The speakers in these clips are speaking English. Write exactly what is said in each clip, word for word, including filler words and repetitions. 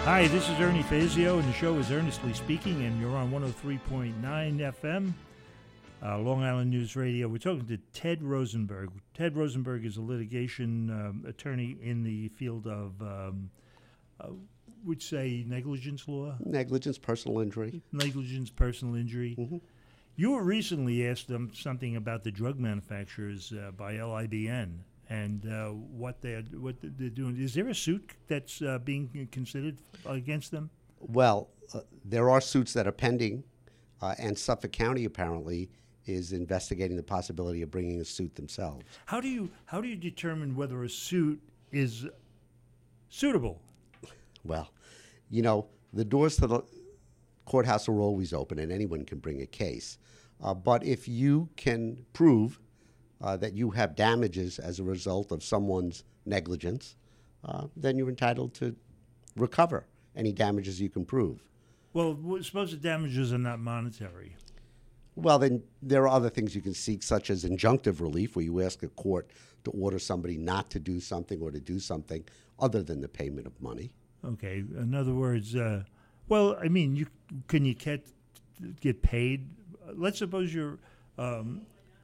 Hi, this is Ernie Fazio, and the show is Earnestly Speaking, and you're on one oh three point nine F M, uh, Long Island News Radio. We're talking to Ted Rosenberg. Ted Rosenberg is a litigation um, attorney in the field of, um, uh, would say, negligence law? Negligence, personal injury. Negligence, personal injury. Mm-hmm. You were recently asked them something about the drug manufacturers uh, by L I B N. And uh, what they're what they're doing. Is there a suit that's uh, being considered against them? Well, uh, there are suits that are pending, uh, and Suffolk County apparently is investigating the possibility of bringing a suit themselves. How do you how do you determine whether a suit is suitable? Well, you know, the doors to the courthouse are always open, and anyone can bring a case. Uh, but if you can prove Uh, that you have damages as a result of someone's negligence, uh, then you're entitled to recover any damages you can prove. Well, w- suppose the damages are not monetary. Well, then there are other things you can seek, such as injunctive relief, where you ask a court to order somebody not to do something or to do something other than the payment of money. Okay. In other words, uh, well, I mean, you can you get get paid? Let's suppose you're. Um,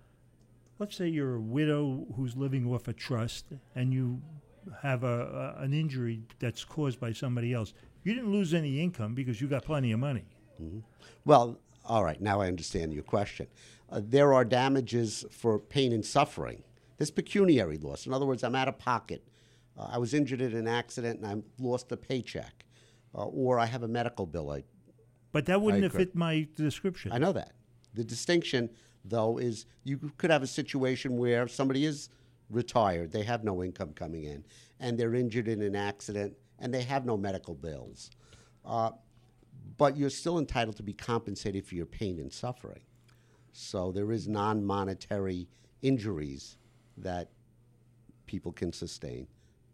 Let's say you're a widow who's living off a trust, and you have a, a an injury that's caused by somebody else. You didn't lose any income because you got plenty of money. Mm-hmm. Well, all right, now I understand your question. Uh, there are damages for pain and suffering. There's pecuniary loss. In other words, I'm out of pocket. Uh, I was injured in an accident and I lost a paycheck, uh, or I have a medical bill. I, but that wouldn't I have fit my description. I know that. The distinction, though, is you could have a situation where somebody is retired, they have no income coming in, and they're injured in an accident, and they have no medical bills. Uh, but you're still entitled to be compensated for your pain and suffering. So there is non-monetary injuries that people can sustain.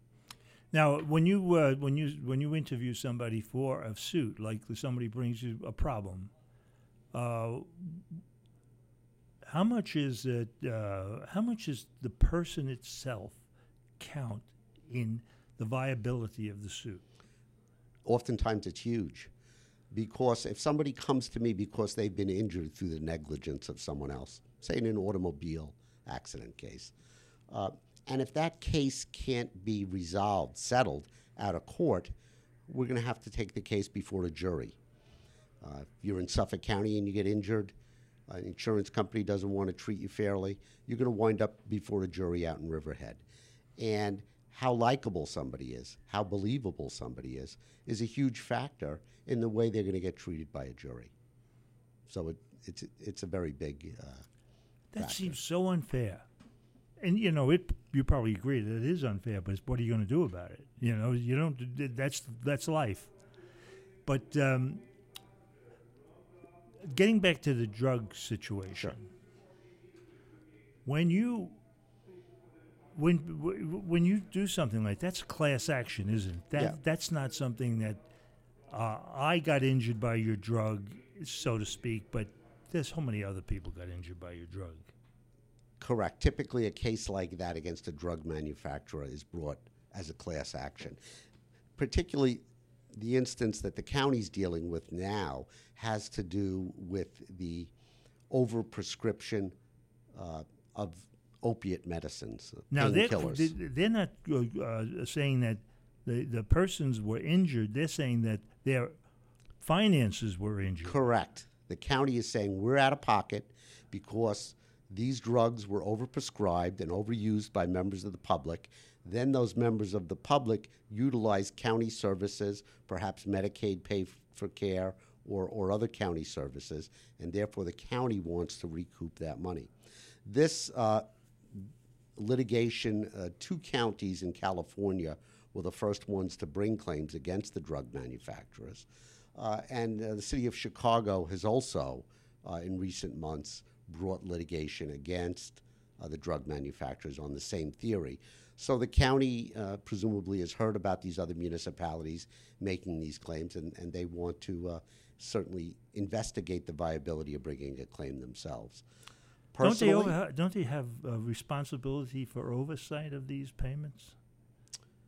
Now, when you uh, when you when you interview somebody for a suit, like somebody brings you a problem, uh, how much is it? Uh, how much is the person itself count in the viability of the suit? Oftentimes, it's huge, because if somebody comes to me because they've been injured through the negligence of someone else, say in an automobile accident case, uh, and if that case can't be resolved, settled out of court, we're going to have to take the case before a jury. Uh, if you're in Suffolk County and you get injured, an insurance company doesn't want to treat you fairly, you're going to wind up before a jury out in Riverhead. And how likable somebody is, how believable somebody is, is a huge factor in the way they're going to get treated by a jury. So it, it's it's a very big uh, That factor. seems so unfair. And, you know, it. You probably agree that it is unfair, but what are you going to do about it? You know, you don't. That's that's life. But um, getting back to the drug situation, Sure. when you when when you do something like that's class action, isn't it? That Yeah. that's not something that uh, I got injured by your drug, so to speak, but there's so many other people got injured by your drug. Correct. Typically, a case like that against a drug manufacturer is brought as a class action. Particularly, the instance that the county's dealing with now has to do with the overprescription uh, of opiate medicines, Now, they're, painkillers. they- they're not uh, uh, saying that the, the persons were injured. They're saying that their finances were injured. Correct. The county is saying we're out of pocket because these drugs were overprescribed and overused by members of the public. Then those members of the public utilize county services, perhaps Medicaid pay f- for care or, or other county services, and therefore the county wants to recoup that money. This uh, litigation, uh, two counties in California were the first ones to bring claims against the drug manufacturers. Uh, and uh, the city of Chicago has also, uh, in recent months, brought litigation against uh, the drug manufacturers on the same theory. So the county uh, presumably has heard about these other municipalities making these claims, and, and they want to uh, certainly investigate the viability of bringing a claim themselves. Don't they, Personally, over, don't they have a responsibility for oversight of these payments?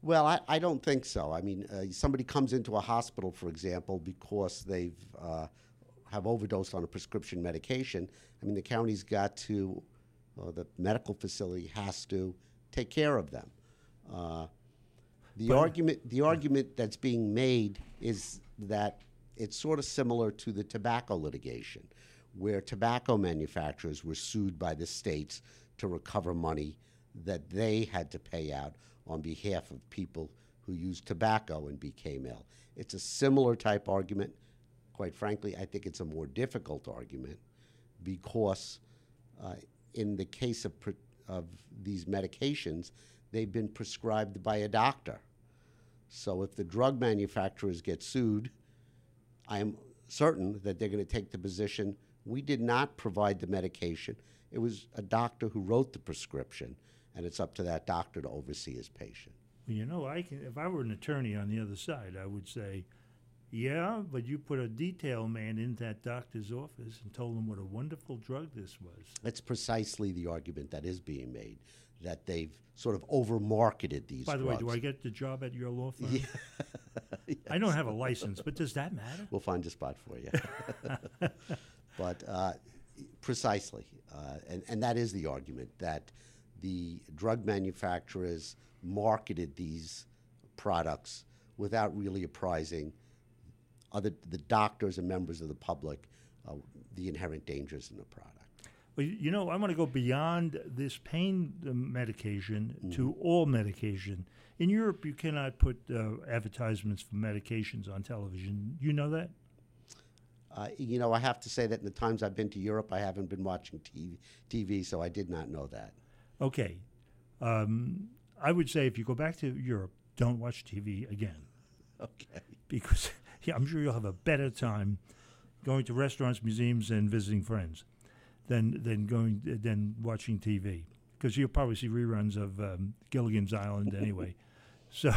Well, I, I don't think so. I mean, uh, somebody comes into a hospital, for example, because they've uh, have overdosed on a prescription medication. I mean, the county's got to, or the medical facility has to take care of them. Uh, the But- argument, the argument that's being made is that it's sort of similar to the tobacco litigation, where tobacco manufacturers were sued by the states to recover money that they had to pay out on behalf of people who used tobacco and became ill. It's a similar type argument. Quite frankly, I think it's a more difficult argument because uh, in the case of, pre- of these medications, they've been prescribed by a doctor. So if the drug manufacturers get sued, I'm certain that they're going to take the position, we did not provide the medication. It was a doctor who wrote the prescription, and it's up to that doctor to oversee his patient. Well, you know, I can. If I were an attorney on the other side, I would say, yeah, but you put a detail man in that doctor's office and told him what a wonderful drug this was. That's precisely the argument that is being made, that they've sort of over-marketed these By the drugs. way, do I get the job at your law firm? I don't have a license, but does that matter? We'll find a spot for you. But uh, precisely, uh, and, and that is the argument, that the drug manufacturers marketed these products without really apprising other the doctors and members of the public uh, the inherent dangers in the product. Well, you know, I want to go beyond this pain uh, medication Mm-hmm. to all medication. In Europe, you cannot put uh, advertisements for medications on television. You know that? Uh, you know, I have to say that in the times I've been to Europe, I haven't been watching T V, T V so I did not know that. Okay. Um, I would say if you go back to Europe, don't watch T V again. Okay. Because yeah, I'm sure you'll have a better time going to restaurants, museums, and visiting friends than than going than watching T V. Because you'll probably see reruns of um, Gilligan's Island anyway. So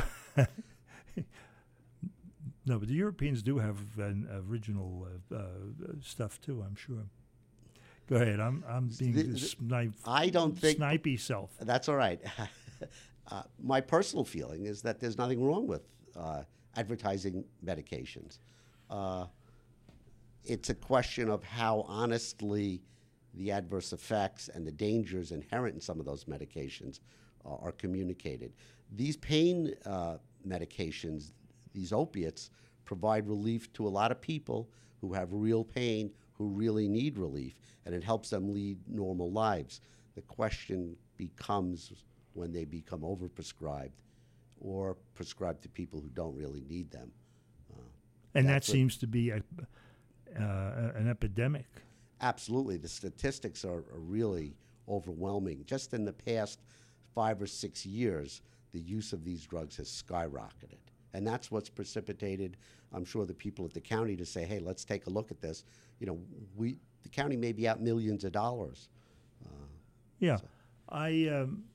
no, but the Europeans do have an original uh, uh, stuff too. I'm sure. Go ahead. I'm I'm being The- the, the- snipe, I don't think snipey self. that's all right. uh, my personal feeling is that there's nothing wrong with uh, advertising medications. Uh, it's a question of how honestly the adverse effects and the dangers inherent in some of those medications uh, are communicated. These pain uh, medications, these opiates, provide relief to a lot of people who have real pain, who really need relief, and it helps them lead normal lives. The question becomes when they become overprescribed or prescribed to people who don't really need them. And that That's what- seems to be a, uh, an epidemic. Absolutely. The statistics are, are really overwhelming. Just in the past five or six years, the use of these drugs has skyrocketed. And that's what's precipitated, I'm sure, the people at the county to say, hey, let's take a look at this. You know, we the county may be out millions of dollars. Yeah, I. Um,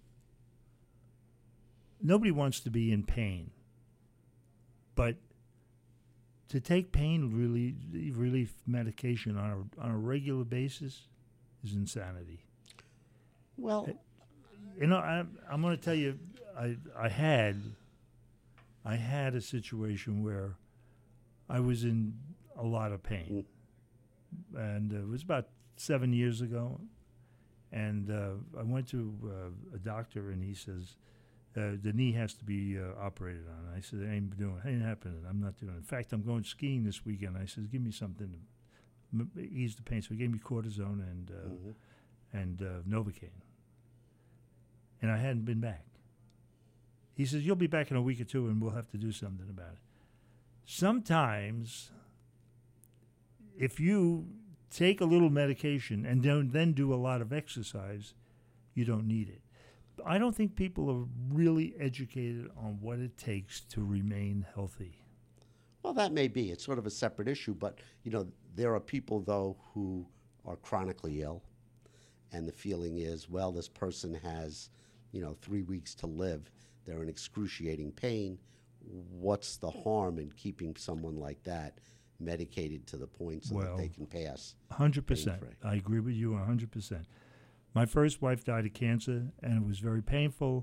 nobody wants to be in pain, but to take pain relief, relief medication on a on a regular basis is insanity. Well, You know, I, I'm going to tell you, I I had, I had a situation where I was in a lot of pain, and uh, it was about seven years ago, and uh, I went to uh, a doctor, and he says uh, the knee has to be uh, operated on. I said, I ain't doing, it ain't happening. I'm not doing it. In fact, I'm going skiing this weekend. I said, give me something to m- ease the pain. So he gave me cortisone and uh, mhm. and uh, Novocaine. And I hadn't been back. He says, you'll be back in a week or two and we'll have to do something about it. Sometimes, if you take a little medication and don't then do a lot of exercise, you don't need it. I don't think people are really educated on what it takes to remain healthy. Well, that may be. It's sort of a separate issue, but you know, there are people though who are chronically ill, and the feeling is, well, this person has, you know, three weeks to live. They're in excruciating pain. What's the harm in keeping someone like that medicated to the point so Well, that they can pass? one hundred percent. Pain-free. I agree with you one hundred percent. My first wife died of cancer, and it was very painful,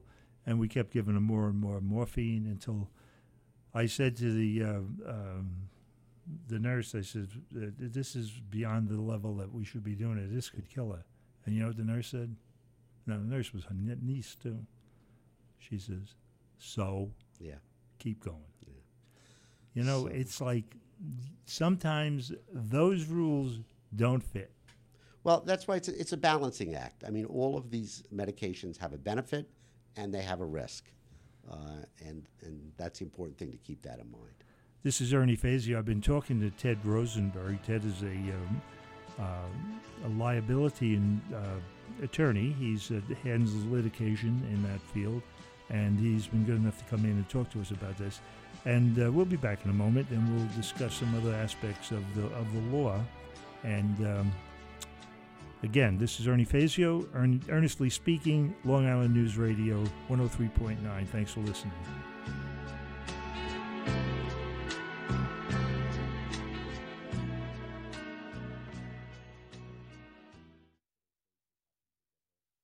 and we kept giving him more and more morphine until I said to the uh, um, the nurse, I said, this is beyond the level that we should be doing it. This could kill her. And you know what the nurse said? No, the nurse was her niece, too. She says, so Yeah. keep going. Yeah. You know, So- it's like sometimes those rules don't fit. Well, that's why it's a, it's a balancing act. I mean, all of these medications have a benefit and they have a risk. Uh, and, and that's the important thing to keep that in mind. This is Ernie Fazio. I've been talking to Ted Rosenberg. Ted is a, um, uh, a liability and, uh, attorney. He's uh, handles litigation in that field, and he's been good enough to come in and talk to us about this. And uh, we'll be back in a moment, and we'll discuss some other aspects of the of the law. And um, again, this is Ernie Fazio, Ern- earnestly speaking, Long Island News Radio, one oh three point nine. Thanks for listening.